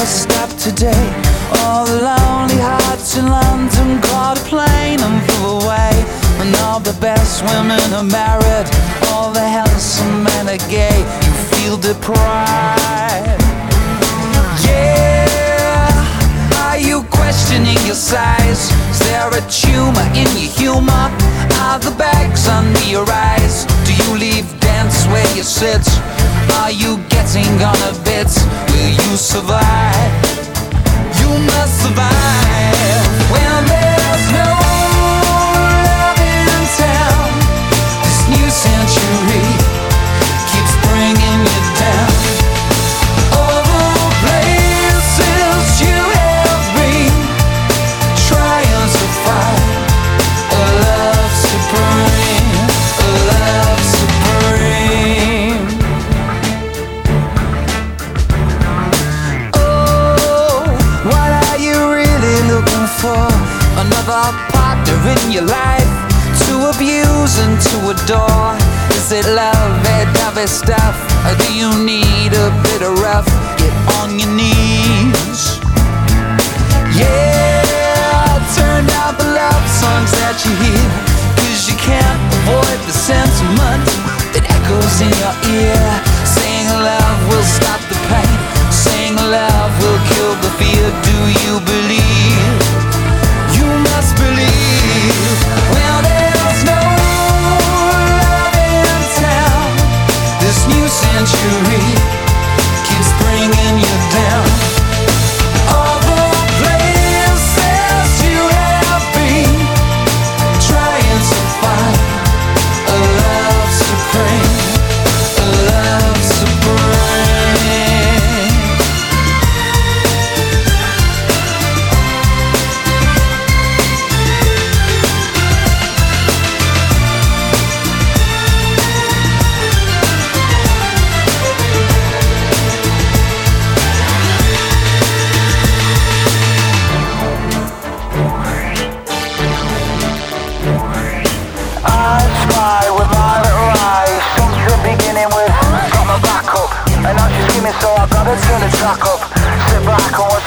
stop today. All the lonely hearts in London caught a plane and flew away. And all the best women are married, all the handsome men are gay. You feel deprived. Yeah, are you questioning your size? Is there a tumor in your humor? Are the bags under your eyes? Do you leave dance where you sit? Are you getting on a bit? Will you survive? You must survive when there's no love in town. This new century keeps bringing you down. All the places you have been, trying to find a love supreme, a love supreme. Oh, what are you really looking for? Another partner in your life to abuse and to adore? Is it love, that stuff? Or do you need a bit of rough? Get on your knees. Yeah, turn down the love songs that you hear, 'cause you can't avoid the sentiment that echoes in your ear. Saying love will stop the pain, saying love will kill the fear. Do you believe? You must believe. Well, there's no love in town. This new century keeps bringing you down. All the places you have been, trying to find a love supreme, a love supreme. I spy with my little eyes, something beginning with got my back up, and now she's screaming, so I gotta turn the track up. Sit back and watch